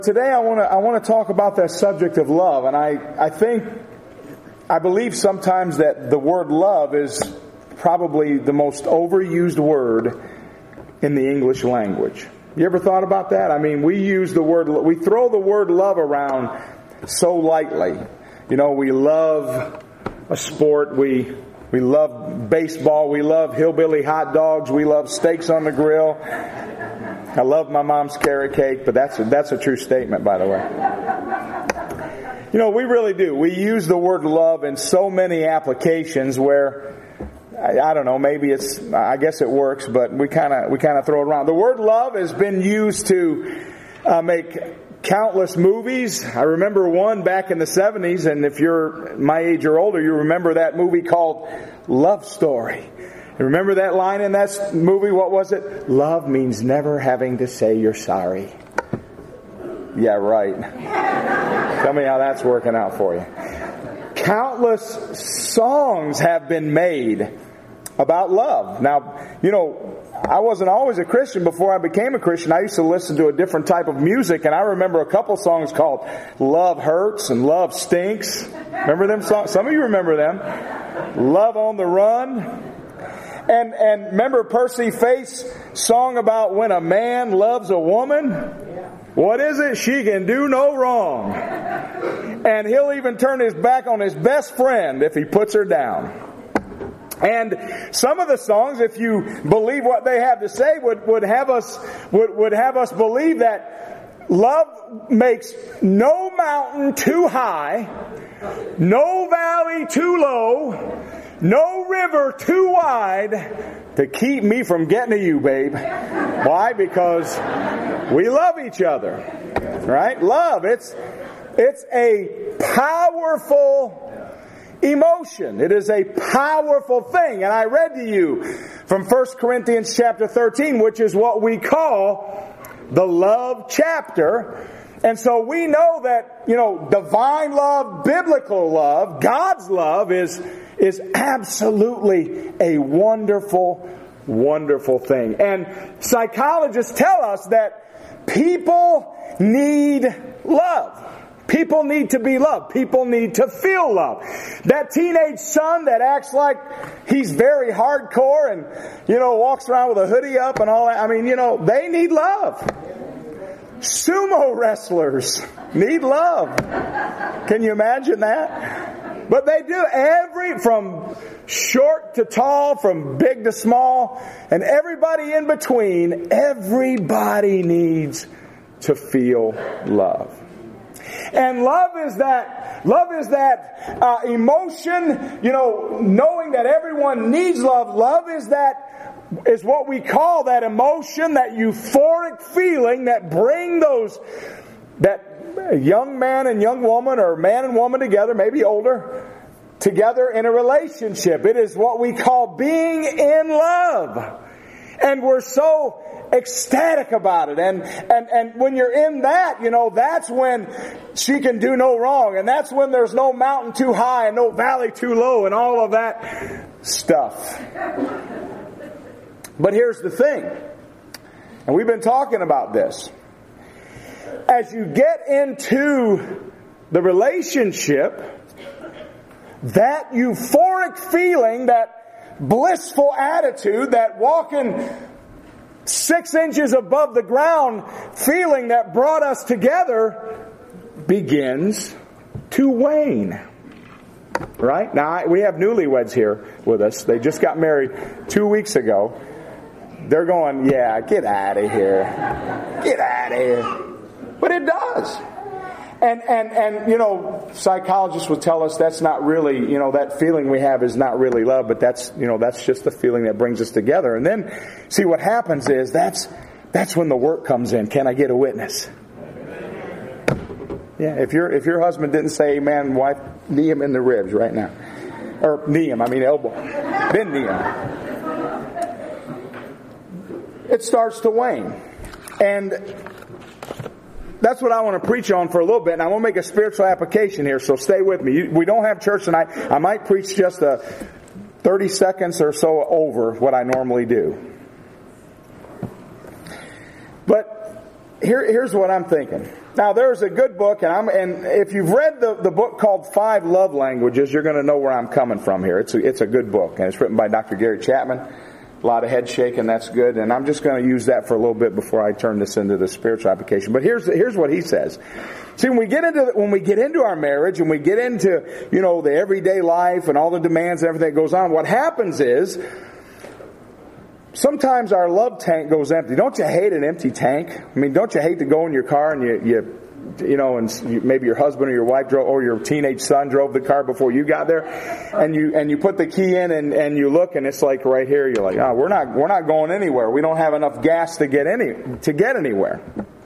Today I want to talk about that subject of love, and I believe sometimes that the word love is probably the most overused word in the English language. You ever thought about that? I mean, we throw the word love around so lightly. You know, we love a sport, we love baseball, we love hillbilly hot dogs, we love steaks on the grill. I love my mom's carrot cake, but that's a true statement, by the way. You know, we really do. We use the word love in so many applications where, I don't know, I guess it works, but we kind of throw it around. The word love has been used to make countless movies. I remember one back in the 70s, and if you're my age or older, you remember that movie called Love Story. Remember that line in that movie? What was it? Love means never having to say you're sorry. Yeah, right. Tell me how that's working out for you. Countless songs have been made about love. Now, you know, I wasn't always a Christian before I became a Christian. I used to listen to a different type of music, and I remember a couple songs called Love Hurts and Love Stinks. Remember them songs? Some of you remember them. Love on the Run. And remember Percy Faith's song about when a man loves a woman? What is it? She can do no wrong. And he'll even turn his back on his best friend if he puts her down. And some of the songs, if you believe what they have to say, would have us believe that love makes no mountain too high, no valley too low, no river too wide to keep me from getting to you, babe. Why? Because we love each other. Right? Love. It's a powerful emotion. It is a powerful thing. And I read to you from 1 Corinthians chapter 13, which is what we call the love chapter. And so we know that, you know, divine love, biblical love, God's love is absolutely a wonderful, wonderful thing. And psychologists tell us that people need love. People need to be loved. People need to feel love. That teenage son that acts like he's very hardcore and, you know, walks around with a hoodie up and all that. I mean, you know, they need love. Sumo wrestlers need love. Can you imagine that? But they do. From short to tall, from big to small, and everybody in between, everybody needs to feel love. And love is that emotion, you know, knowing that everyone needs love. Love is what we call that emotion, that euphoric feeling that bring that young man and young woman, or man and woman together, maybe older, together in a relationship. It is what we call being in love. And we're so ecstatic about it. And when you're in that, you know, that's when she can do no wrong. And that's when there's no mountain too high and no valley too low and all of that stuff. But here's the thing. And we've been talking about this. As you get into the relationship, that euphoric feeling, that blissful attitude, that walking 6 inches above the ground feeling that brought us together begins to wane. Right? Now, we have newlyweds here with us. They just got married 2 weeks ago. They're going, yeah, get out of here. Get out of here. But it does. And you know, psychologists would tell us that's not really, you know, that feeling we have is not really love, but that's, you know, that's just the feeling that brings us together. And then, see, what happens is that's when the work comes in. Can I get a witness? Yeah, if your husband didn't say amen, wife, knee him in the ribs right now. Or elbow. Then knee him. It starts to wane. And that's what I want to preach on for a little bit, and I want to make a spiritual application here, so stay with me. We don't have church tonight. I might preach just 30 seconds or so over what I normally do. But here's what I'm thinking. Now, there's a good book, and if you've read the book called 5 Love Languages, you're going to know where I'm coming from here. It's a good book, and it's written by Dr. Gary Chapman. A lot of head shaking, that's good. And I'm just going to use that for a little bit before I turn this into the spiritual application. But here's what he says. See, when we get into our marriage and we get into, the everyday life and all the demands and everything that goes on, what happens is sometimes our love tank goes empty. Don't you hate an empty tank? I mean, don't you hate to go in your car and maybe your husband or your wife drove, or your teenage son drove the car before you got there, and you put the key in and you look and it's like right here. You're like, oh, we're not going anywhere. We don't have enough gas to get anywhere.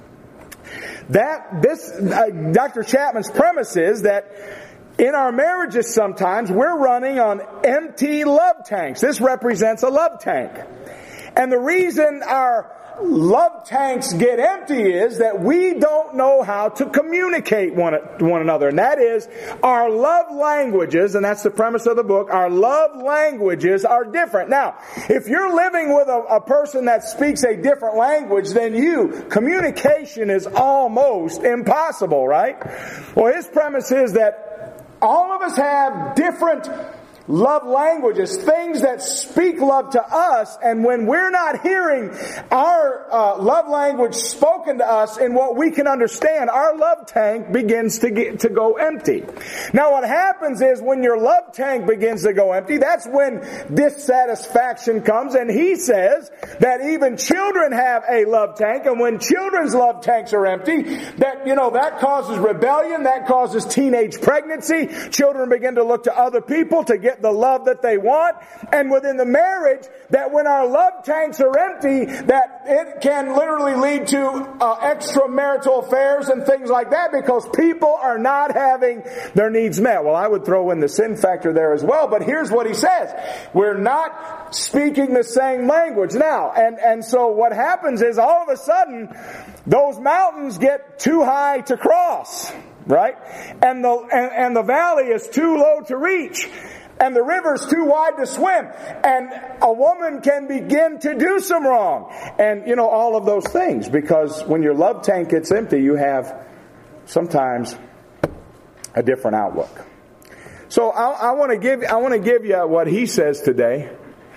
Dr. Chapman's premise is that in our marriages sometimes we're running on empty love tanks. This represents a love tank. And the reason our love tanks get empty is that we don't know how to communicate one another. And that is, our love languages, and that's the premise of the book, our love languages are different. Now, if you're living with a person that speaks a different language than you, communication is almost impossible, right? Well, his premise is that all of us have different love languages, things that speak love to us, and when we're not hearing our love language spoken to us in what we can understand, our love tank begins to go empty. Now what happens is when your love tank begins to go empty, that's when dissatisfaction comes, and he says that even children have a love tank, and when children's love tanks are empty, that causes rebellion, that causes teenage pregnancy. Children begin to look to other people to get the love that they want. And within the marriage, that when our love tanks are empty, that it can literally lead to extramarital affairs and things like that, because people are not having their needs met. Well, I would throw in the sin factor there as well, but here's what he says. We're not speaking the same language now. And so what happens is all of a sudden, those mountains get too high to cross, right? And the valley is too low to reach. And the river's too wide to swim. And a woman can begin to do some wrong. And, all of those things. Because when your love tank gets empty, you have sometimes a different outlook. So I want to give you what he says today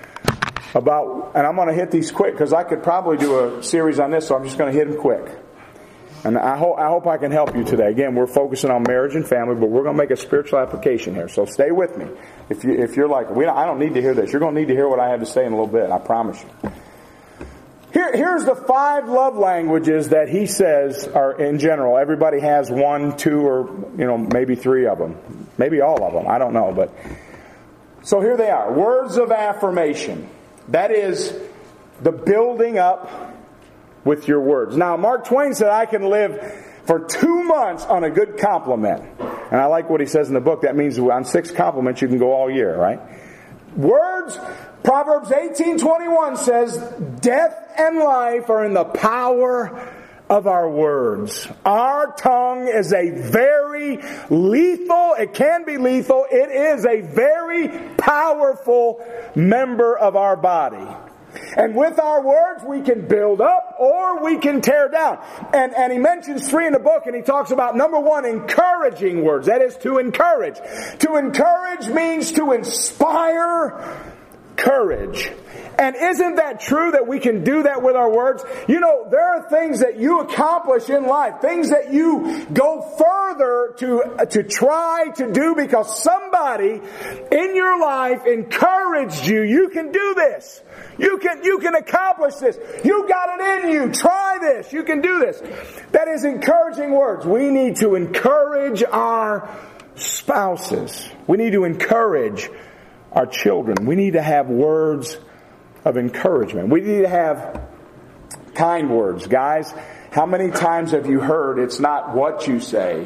about, and I'm going to hit these quick because I could probably do a series on this, so I'm just going to hit them quick. And I hope I can help you today. Again, we're focusing on marriage and family, but we're going to make a spiritual application here. So stay with me. If you're like, I don't need to hear this. You're going to need to hear what I have to say in a little bit. I promise you. Here's the 5 love languages that he says are in general. Everybody has 1, 2, or maybe 3 of them, maybe all of them. I don't know, but so here they are. Words of affirmation. That is the building up with your words. Now, Mark Twain said, I can live for 2 months on a good compliment. And I like what he says in the book. That means on 6 compliments you can go all year, right? Words, Proverbs 18:21 says, death and life are in the power of our words. Our tongue is a very lethal, it can be lethal, it is a very powerful member of our body. And with our words, we can build up or we can tear down. And he mentions 3 in the book, and he talks about, number 1, encouraging words. That is to encourage. To encourage means to inspire courage. And isn't that true that we can do that with our words? There are things that you accomplish in life, things that you go further to try to do because somebody in your life encouraged you. You can do this. You can accomplish this. You got it in you. Try this. You can do this. That is encouraging words. We need to encourage our spouses. We need to encourage our children. We need to have words of encouragement. We need to have kind words. Guys, how many times have you heard it's not what you say?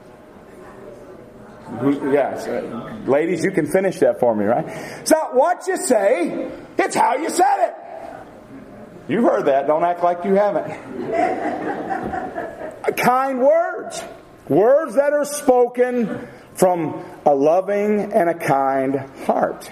Yes. Ladies, you can finish that for me, right? It's not what you say, it's how you said it. You've heard that. Don't act like you haven't. Kind words. Words that are spoken from a loving and a kind heart.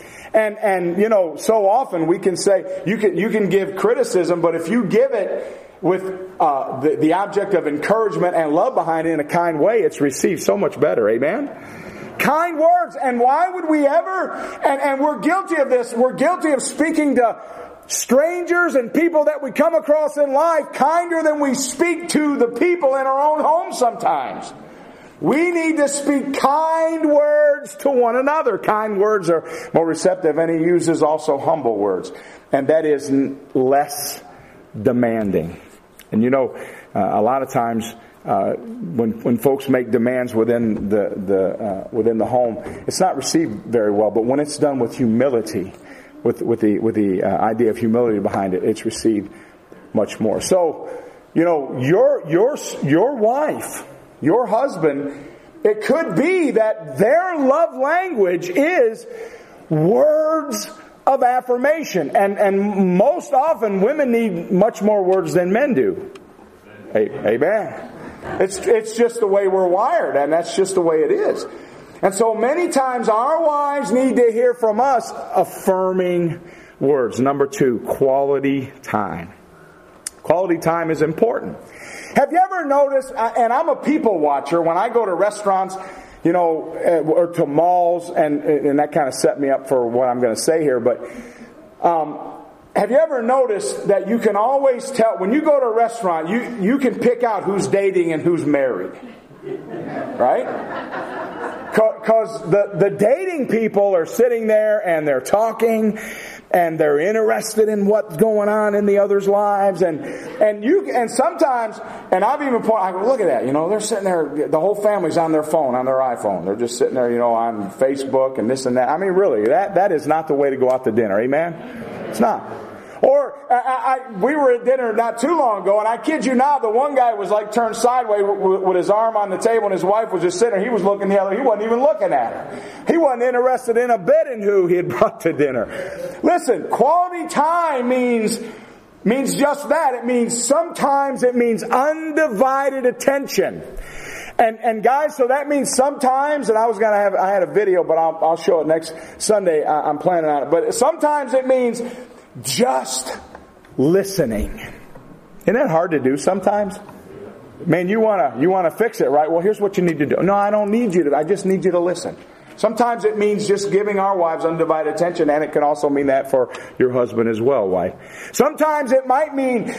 And so often we can say, you can give criticism, but if you give it with the object of encouragement and love behind it in a kind way, it's received so much better. Amen? Kind words. And why would we ever, and we're guilty of this, we're guilty of speaking to strangers and people that we come across in life kinder than we speak to the people in our own home sometimes. We need to speak kind words to one another. Kind words are more receptive, and he uses also humble words. And that is less demanding. And you know, a lot of times when folks make demands within the home, it's not received very well. But when it's done with humility, with the idea of humility behind it, it's received much more. So, you know, your wife, your husband, it could be that their love language is words of affirmation. And most often women need much more words than men do. Amen. It's just the way we're wired, and that's just the way it is. And so many times our wives need to hear from us affirming words. Number 2, quality time. Quality time is important. Have you ever noticed, and I'm a people watcher, when I go to restaurants, you know, or to malls, and that kind of set me up for what I'm going to say here, but have you ever noticed that you can always tell, when you go to a restaurant, you can pick out who's dating and who's married, right? Because the dating people are sitting there and they're talking and they're interested in what's going on in the other's lives, and sometimes, and I've even pointed, I go, look at that, you know, they're sitting there, the whole family's on their phone, on their iPhone, they're just sitting there, you know, on Facebook and this and that. I mean, really, that is not the way to go out to dinner, amen? It's not. Or we were at dinner not too long ago, and I kid you not, the one guy was like turned sideways with his arm on the table, and his wife was just sitting there. He was looking the other. He wasn't even looking at her. He wasn't interested in a bit in who he had brought to dinner. Listen, quality time means just that. It means sometimes it means undivided attention. And guys, so that means sometimes, and I had a video, but I'll show it next Sunday. I'm planning on it. But sometimes it means just listening. Isn't that hard to do sometimes? Man, you wanna fix it, right? Well, here's what you need to do. No, I don't need you to. I just need you to listen. Sometimes it means just giving our wives undivided attention, and it can also mean that for your husband as well, wife. Sometimes it might mean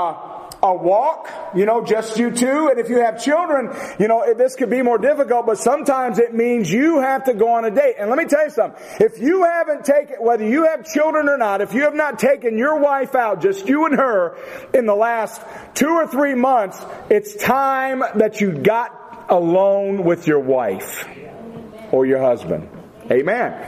a walk, you know, just you two. And if you have children, you know, this could be more difficult, but sometimes it means you have to go on a date. And let me tell you something. If you haven't taken, whether you have children or not, if you have not taken your wife out, just you and her, in the last 2 or 3 months, it's time that you got alone with your wife or your husband. Amen.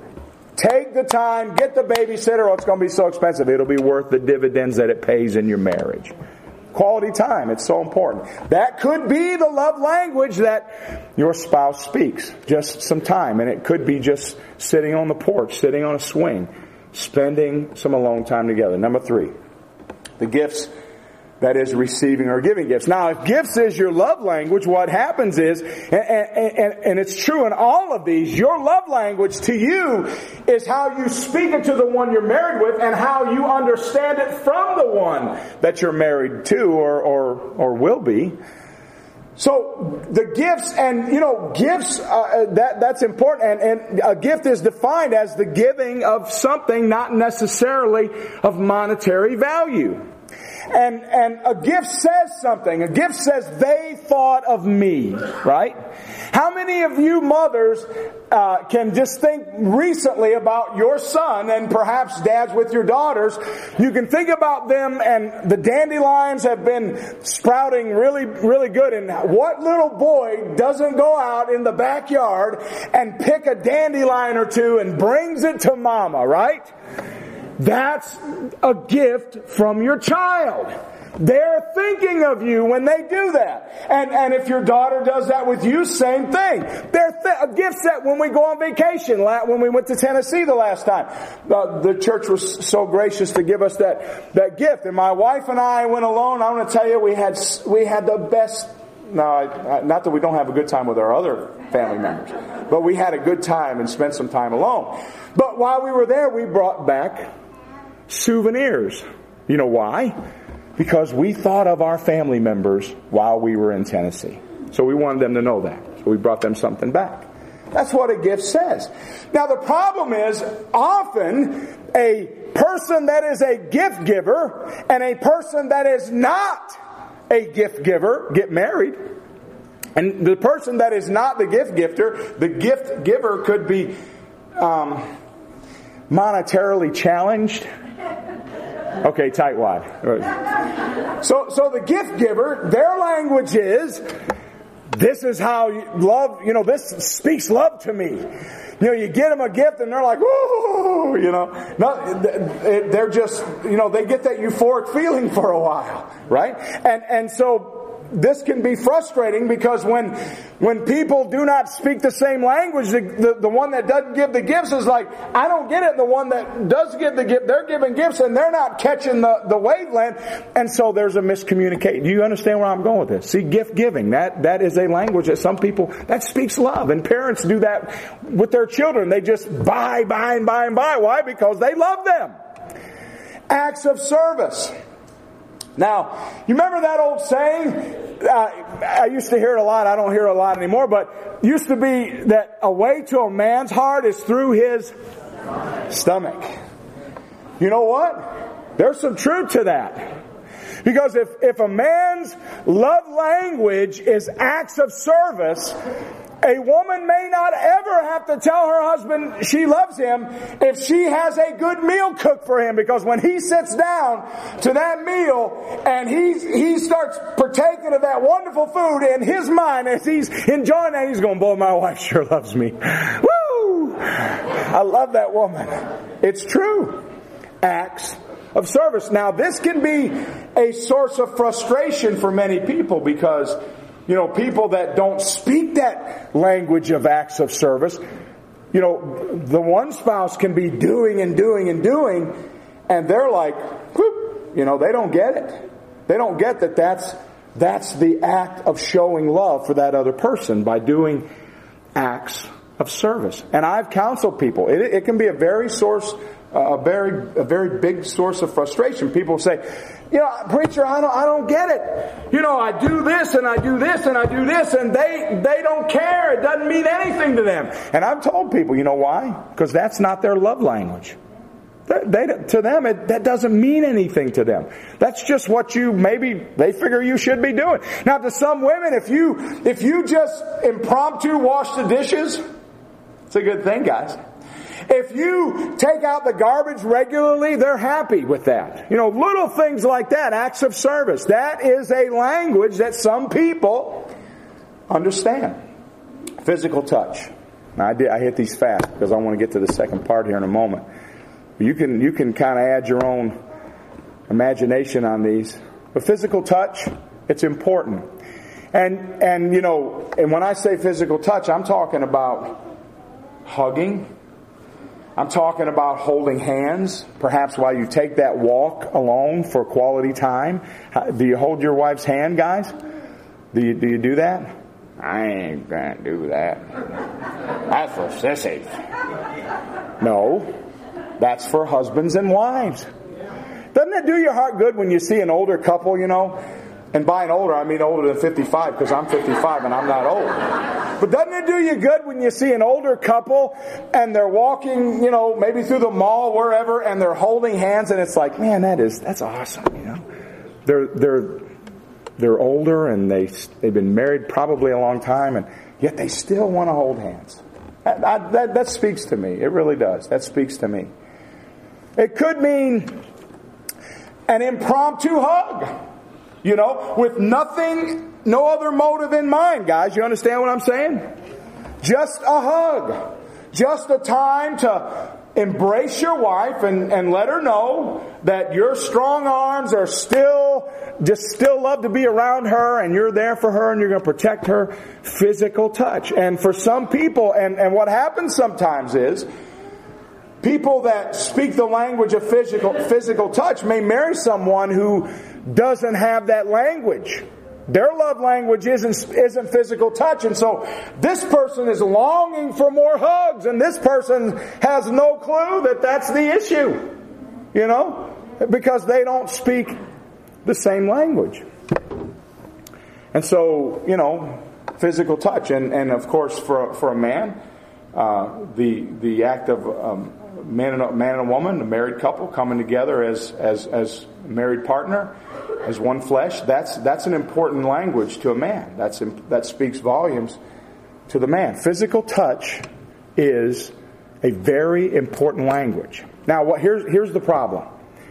Take the time, get the babysitter, or it's going to be so expensive. It'll be worth the dividends that it pays in your marriage. Quality time, it's so important. That could be the love language that your spouse speaks. Just some time. And it could be just sitting on the porch, sitting on a swing, spending some alone time together. Number 3, the gifts. That is receiving or giving gifts. Now, if gifts is your love language, what happens is, and it's true in all of these, your love language to you is how you speak it to the one you're married with and how you understand it from the one that you're married to or will be. So the gifts, and you know, gifts, that's important, and a gift is defined as the giving of something, not necessarily of monetary value. And a gift says something. A gift says, they thought of me, right? How many of you mothers can just think recently about your son, and perhaps dads with your daughters? You can think about them, and the dandelions have been sprouting really, really good. And what little boy doesn't go out in the backyard and pick a dandelion or two and brings it to mama, right? That's a gift from your child. They're thinking of you when they do that. And if your daughter does that with you, same thing. A gift set when we go on vacation, when we went to Tennessee the last time. The church was so gracious to give us that gift. And my wife and I went alone. I want to tell you, we had the best. No, not that we don't have a good time with our other family members, but we had a good time and spent some time alone. But while we were there, we brought back souvenirs. You know why? because we thought of our family members while we were in Tennessee. So we wanted them to know that. So we brought them something back. That's what a gift says. Now the problem is, often a person that is a gift giver and a person that is not a gift giver get married. And the person that is not the gift giver could be monetarily challenged. Okay, tightwad. So the gift giver, their language is, this is how love, this speaks love to me. You get them a gift and they're like, woo, they're just, they get that euphoric feeling for a while, right? And so this can be frustrating because when people do not speak the same language, the one that doesn't give the gifts is like, I don't get it. The one that does give the gift, they're giving gifts and they're not catching the wavelength. And so there's a miscommunication. Do you understand where I'm going with this? See, gift giving, that is a language that some people, that speaks love. And parents do that with their children. They just buy. Why? Because they love them. Acts of service. Now, you remember that old saying? I used to hear it a lot. I don't hear it a lot anymore. But it used to be that a way to a man's heart is through his stomach. You know what? There's some truth to that. Because if a man's love language is acts of service, a woman may not ever have to tell her husband she loves him if she has a good meal cooked for him. Because when he sits down to that meal and he starts partaking of that wonderful food, in his mind as he's enjoying that, he's going, boy, my wife sure loves me. Woo! I love that woman. It's true. Acts of service. Now this can be a source of frustration for many people because people that don't speak that language of acts of service, the one spouse can be doing, and they're like, whoop, they don't get it. They don't get that that's the act of showing love for that other person by doing acts of service. And I've counseled people. It can be a very big source of frustration. People say, preacher, I don't get it. I do this and I do this and I do this and they don't care. It doesn't mean anything to them. And I've told people, you know why? Because that's not their love language. To them, that doesn't mean anything to them. That's just what maybe they figure you should be doing. Now to some women, if you just impromptu wash the dishes, it's a good thing, guys. If you take out the garbage regularly, they're happy with that. Little things like that, acts of service. That is a language that some people understand. Physical touch. Now, I hit these fast because I want to get to the second part here in a moment. You can kind of add your own imagination on these. But physical touch, it's important. And when I say physical touch, I'm talking about hugging. I'm talking about holding hands, perhaps while you take that walk alone for quality time. Do you hold your wife's hand, guys? Do you do that? I ain't gonna do that. That's for sissies. No, that's for husbands and wives. Doesn't it do your heart good when you see an older couple, And by an older, I mean older than 55, because I'm 55 and I'm not old. But doesn't it do you good when you see an older couple and they're walking, maybe through the mall, wherever, and they're holding hands, and it's like, man, that's awesome, They're older and they've been married probably a long time, and yet they still want to hold hands. That speaks to me. It really does. That speaks to me. It could mean an impromptu hug. With nothing, no other motive in mind, guys. You understand what I'm saying? Just a hug. Just a time to embrace your wife and let her know that your strong arms are still love to be around her, and you're there for her and you're going to protect her. Physical touch. And for some people, and what happens sometimes is, people that speak the language of physical touch may marry someone who doesn't have that language. Their love language isn't physical touch, and so this person is longing for more hugs, and this person has no clue that that's the issue, because they don't speak the same language. And so, physical touch. And of course, for a man, the act of man and a woman, a married couple coming together as a married partner, as one flesh, that's an important language to a man. That speaks volumes to the man. Physical touch is a very important language. Now, here's the problem.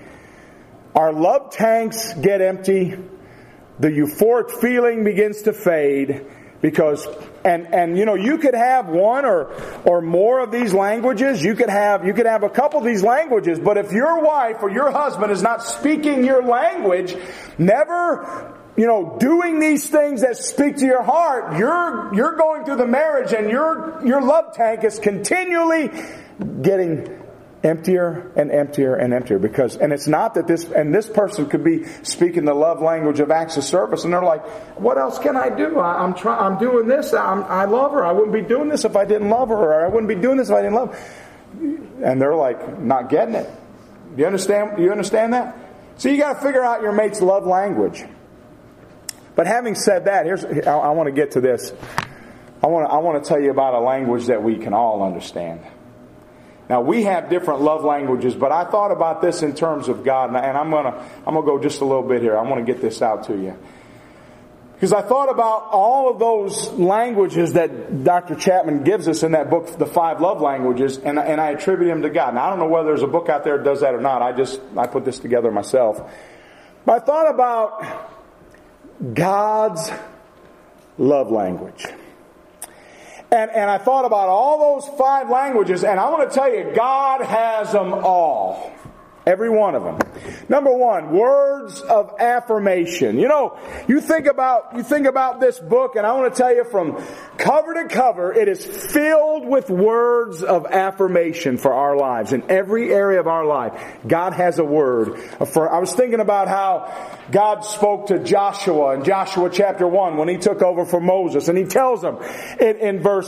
Our love tanks get empty. The euphoric feeling begins to fade because, and you could have one or more of these languages. You could have a couple of these languages, but if your wife or your husband is not speaking your language, never doing these things that speak to your heart, you're going through the marriage and your love tank is continually getting emptier and emptier and emptier and it's not that this person could be speaking the love language of acts of service and they're like, what else can I do? I'm doing this. I love her. I wouldn't be doing this if I didn't love her, or I wouldn't be doing this if I didn't love her. And they're like not getting it. Do you understand that? So you got to figure out your mate's love language. But having said that, I want to get to this. I want to tell you about a language that we can all understand. Now, we have different love languages, but I thought about this in terms of God, and I'm gonna go just a little bit here. I want to get this out to you. Because I thought about all of those languages that Dr. Chapman gives us in that book, The 5 Love Languages, and I attribute them to God. Now, I don't know whether there's a book out there that does that or not. I put this together myself. But I thought about God's love language. And I thought about all those 5 languages, and I want to tell you, God has them all. Every one of them. Number 1, words of affirmation. You think about this book, and I want to tell you from cover to cover, it is filled with words of affirmation for our lives. In every area of our life, God has a word. I was thinking about how God spoke to Joshua in Joshua chapter 1 when he took over for Moses, and he tells him in verse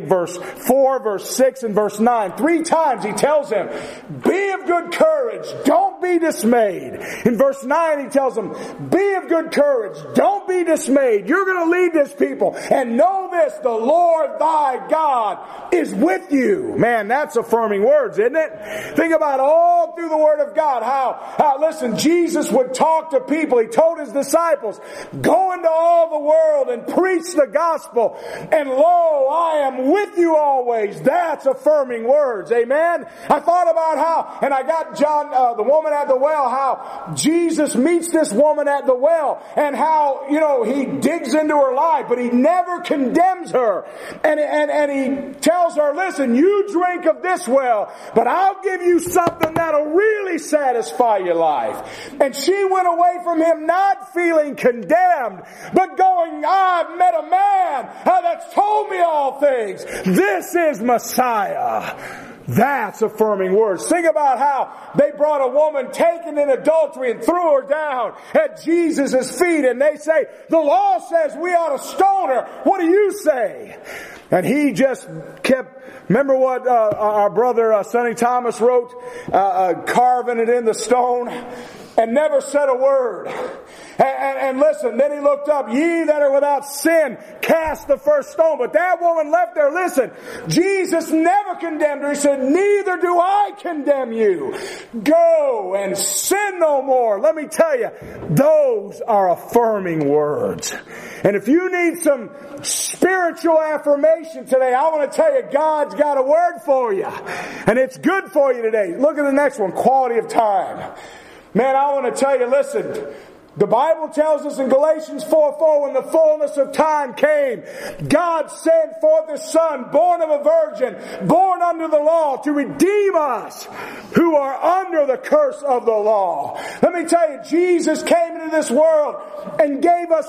4, verse 6, and verse 9, 3 times he tells him, be of good courage. Don't be dismayed. In verse 9 he tells them, be of good courage. Don't be dismayed. You're going to lead this people. And know this, the Lord thy God is with you. Man, that's affirming words, isn't it? Think about all through the Word of God how listen, Jesus would talk to people. He told his disciples, go into all the world and preach the gospel. And lo, I am with you always. That's affirming words. Amen? I thought about how, and I got John, the woman at the well, how Jesus meets this woman at the well, and how, he digs into her life, but he never condemns her. And he tells her, listen, you drink of this well, but I'll give you something that'll really satisfy your life. And she went away from him not feeling condemned, but going, I've met a man that's told me all things. This is Messiah. That's affirming words. Think about how they brought a woman taken in adultery and threw her down at Jesus' feet, and they say, the law says we ought to stone her. What do you say? And he just kept, remember what our brother Sonny Thomas wrote, carving it in the stone, and never said a word. And listen, then he looked up, ye that are without sin, cast the first stone. But that woman left there. Listen, Jesus never condemned her. He said, neither do I condemn you. Go and sin no more. Let me tell you, those are affirming words. And if you need some spiritual affirmation today, I want to tell you, God's got a word for you. And it's good for you today. Look at the next one, quality of time. Man, I want to tell you, listen, the Bible tells us in Galatians 4:4, when the fullness of time came, God sent forth His Son, born of a virgin, born under the law, to redeem us who are under the curse of the law. Let me tell you, Jesus came into this world and gave us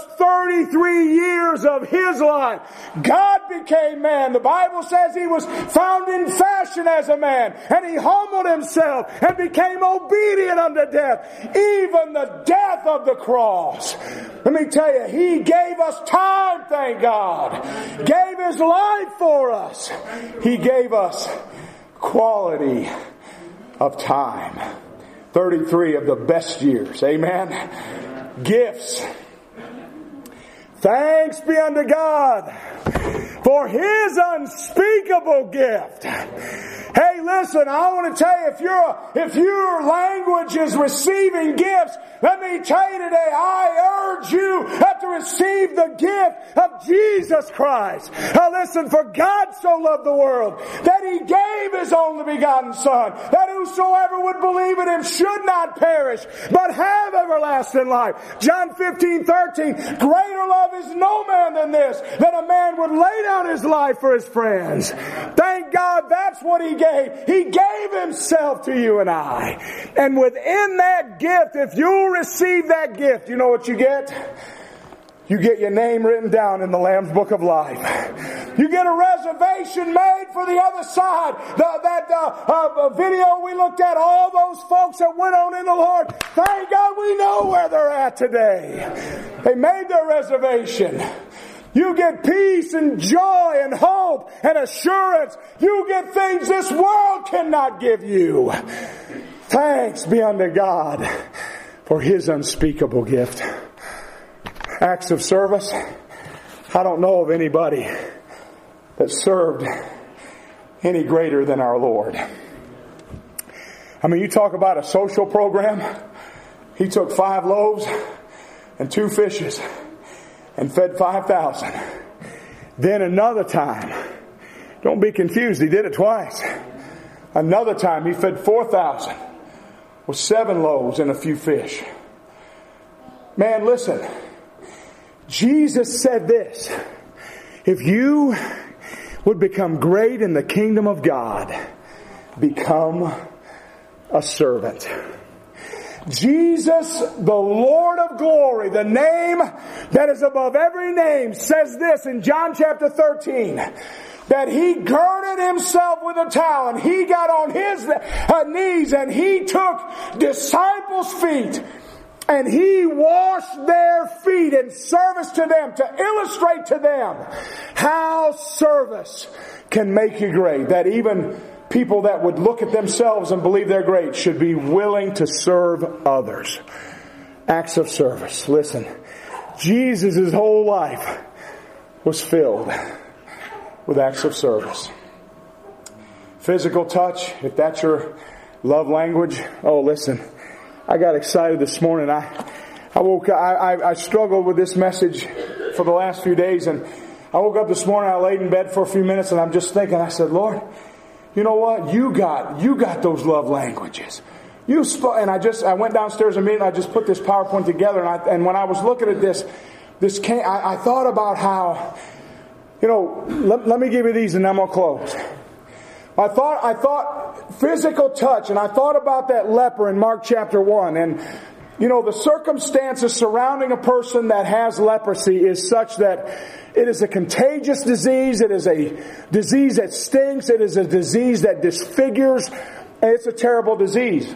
33 years of His life. God became man. The Bible says He was found in fashion as a man, and He humbled Himself and became obedient unto death, even the death of the cross. Let me tell you, He gave us time, thank God. Gave His life for us. He gave us quality of time. 33 of the best years. Amen. gifts. Thanks be unto God for His unspeakable gift. Hey, listen, I want to tell you, if your language is receiving gifts, let me tell you today, I urge you to receive the gift of Jesus Christ. Now listen, for God so loved the world that He gave His only begotten Son, that whosoever would believe in Him should not perish, but have everlasting life. John 15:13, greater love is no man than this, that a man would lay down his life for his friends. Thank God that's what He gave. He gave Himself to you and I. And within that gift, if you'll receive that gift, you know what you get? You get your name written down in the Lamb's Book of Life. You get a reservation made for the other side. That video we looked at, all those folks that went on in the Lord, thank God we know where they're at today. They made their reservation. You get peace and joy and hope and assurance. You get things this world cannot give you. Thanks be unto God for His unspeakable gift. Acts of service. I don't know of anybody that served any greater than our Lord. I mean, you talk about a social program. He took 5 loaves and 2 fishes and fed 5,000. Then another time, don't be confused, He did it twice. Another time He fed 4,000 with 7 loaves and a few fish. Man, listen. Jesus said this, if you would become great in the kingdom of God, become a servant. Jesus, the Lord of glory, the name that is above every name, says this in John chapter 13, that He girded Himself with a towel and He got on His knees and He took disciples' feet and He washed their feet in service to them, to illustrate to them how service can make you great. That even people that would look at themselves and believe they're great should be willing to serve others. Acts of service. Listen, Jesus' whole life was filled with acts of service. Physical touch, if that's your love language. Oh, listen, I got excited this morning. I woke up, I struggled with this message for the last few days, and I woke up this morning, I laid in bed for a few minutes, and I'm just thinking, I said, Lord, you know what? You got those love languages. And I went downstairs and I just put this PowerPoint together, and when I was looking at this came, I thought about how, let me give you these and then I'm going to close. I thought physical touch, and I thought about that leper in Mark chapter 1, and the circumstances surrounding a person that has leprosy is such that it is a contagious disease. It is a disease that stinks. It is a disease that disfigures. And it's a terrible disease.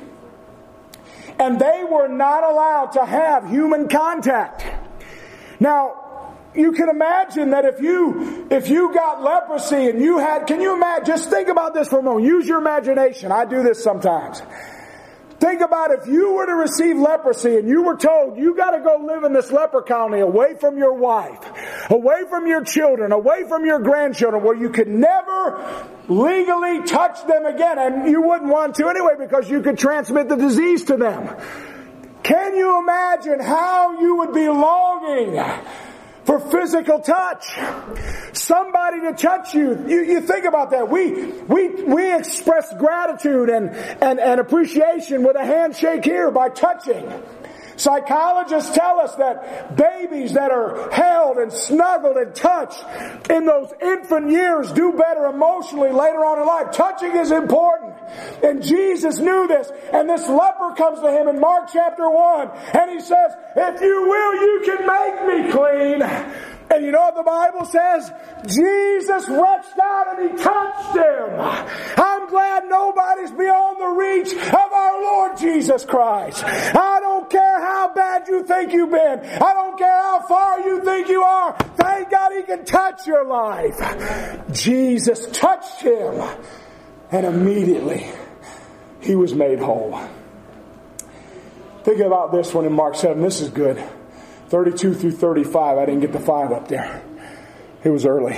And they were not allowed to have human contact. Now, you can imagine that if you got leprosy and can you imagine, just think about this for a moment. Use your imagination. I do this sometimes. Think about if you were to receive leprosy and you were told you got to go live in this leper colony away from your wife, away from your children, away from your grandchildren, where you could never legally touch them again, and you wouldn't want to anyway because you could transmit the disease to them. Can you imagine how you would be longing for physical touch? Somebody to touch you. You think about that. We express gratitude and appreciation with a handshake here by touching. Psychologists tell us that babies that are held and snuggled and touched in those infant years do better emotionally later on in life. Touching is important. And Jesus knew this. And this leper comes to Him in Mark chapter 1. And He says, if you will, you can make me clean. And you know what the Bible says? Jesus reached out and He touched him. I'm glad nobody's beyond the reach of our Lord Jesus Christ. I don't care how bad you think you've been. I don't care how far you think you are. Thank God He can touch your life. Jesus touched him, and immediately he was made whole. Think about this one in Mark 7. This is good. 32 through 35. I didn't get the 5 up there. It was early.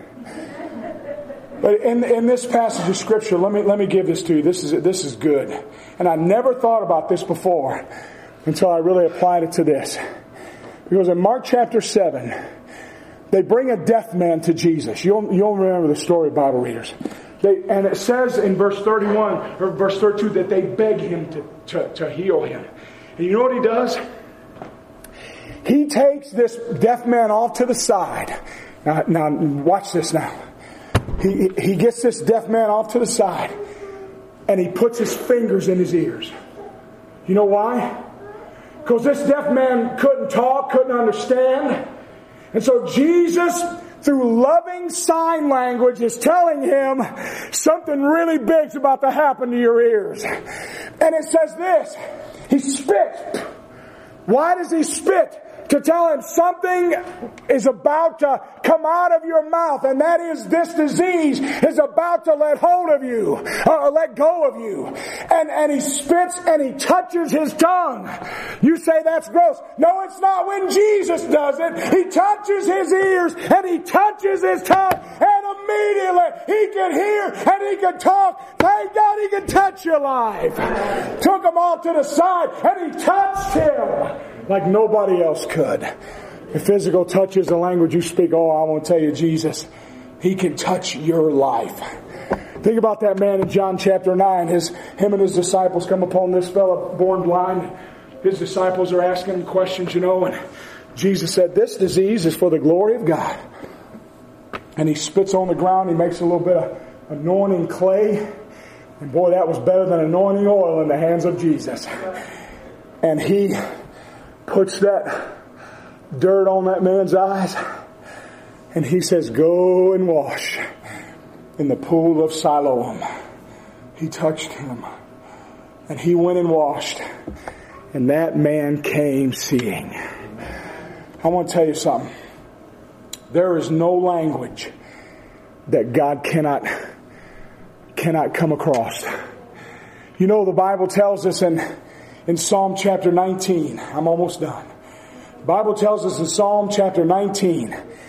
But in this passage of Scripture, let me give this to you. This is good. And I never thought about this before until I really applied it to this. Because in Mark chapter 7, they bring a deaf man to Jesus. You'll remember the story, Bible readers. And it says in verse 31 or verse 32 that they beg him to heal him. And you know what he does? He takes this deaf man off to the side. Now watch this now. He gets this deaf man off to the side and he puts his fingers in his ears. You know why? Because this deaf man couldn't talk, couldn't understand. And so Jesus, through loving sign language, is telling him something really big's about to happen to your ears. And it says this, he spits. Why does he spit? To tell him something is about to come out of your mouth, and that is this disease is about to let hold of you, or let go of you. And he spits and he touches his tongue. You say that's gross. No, it's not when Jesus does it. He touches his ears and he touches his tongue, and immediately he can hear and he can talk. Thank God he can touch your life. Took him off to the side and he touched him like nobody else could. The physical touch is the language you speak. Oh, I want to tell you, Jesus, He can touch your life. Think about that man in John chapter 9. Him and his disciples come upon this fellow born blind. His disciples are asking him questions, and Jesus said, this disease is for the glory of God. And he spits on the ground. He makes a little bit of anointing clay. And boy, that was better than anointing oil in the hands of Jesus. And he puts that dirt on that man's eyes, and he says, go and wash in the pool of Siloam. He touched him, and he went and washed, and that man came seeing. I want to tell you something. There is no language that God cannot come across. The Bible tells us in Psalm chapter 19. I'm almost done. The Bible tells us in Psalm chapter 19.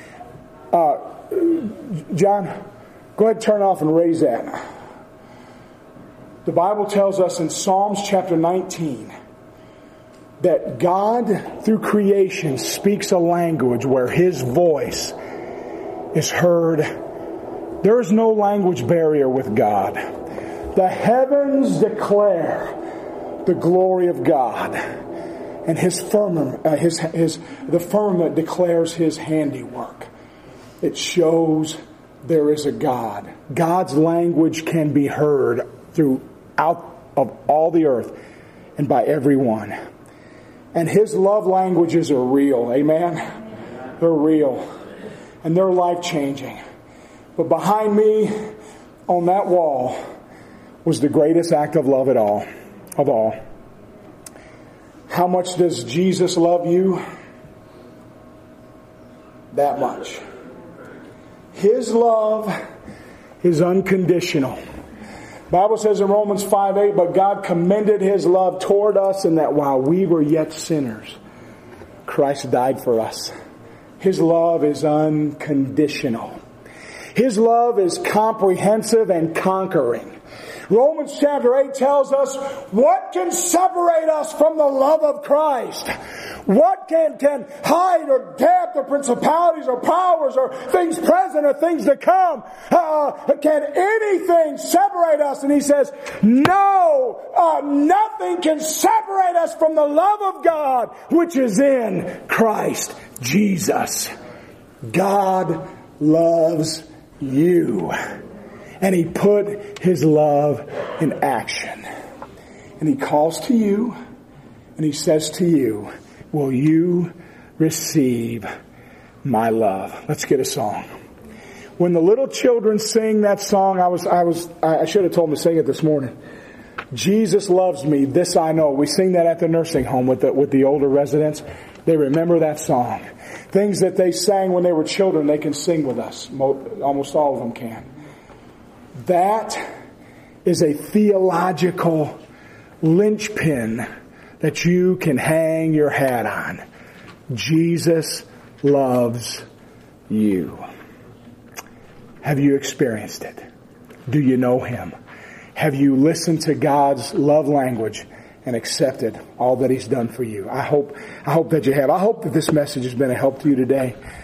John, go ahead and turn off and raise that. The Bible tells us in Psalms chapter 19 that God, through creation, speaks a language where His voice is heard. There is no language barrier with God. The heavens declare the glory of God, and His firmament, the firmament declares His handiwork. It shows there is a God. God's language can be heard throughout of all the earth and by everyone. And His love languages are real. Amen? They're real. And they're life-changing. But behind me on that wall was the greatest act of love of all. How much does Jesus love you? That much. His love is unconditional. The Bible says in Romans 5:8, but God commended His love toward us in that while we were yet sinners, Christ died for us. His love is unconditional. His love is comprehensive and conquering. Romans chapter 8 tells us, what can separate us from the love of Christ? What can hide or damp the principalities or powers or things present or things to come? Can anything separate us? And he says, no, nothing can separate us from the love of God, which is in Christ Jesus. God loves you. And He put His love in action. And He calls to you and He says to you, will you receive my love? Let's get a song. When the little children sing that song, I should have told them to sing it this morning. Jesus loves me, this I know. We sing that at the nursing home with the older residents. They remember that song. Things that they sang when they were children, they can sing with us. Almost all of them can. That is a theological linchpin that you can hang your hat on. Jesus loves you. Have you experienced it? Do you know Him? Have you listened to God's love language and accepted all that He's done for you? I hope that you have. I hope that this message has been a help to you today.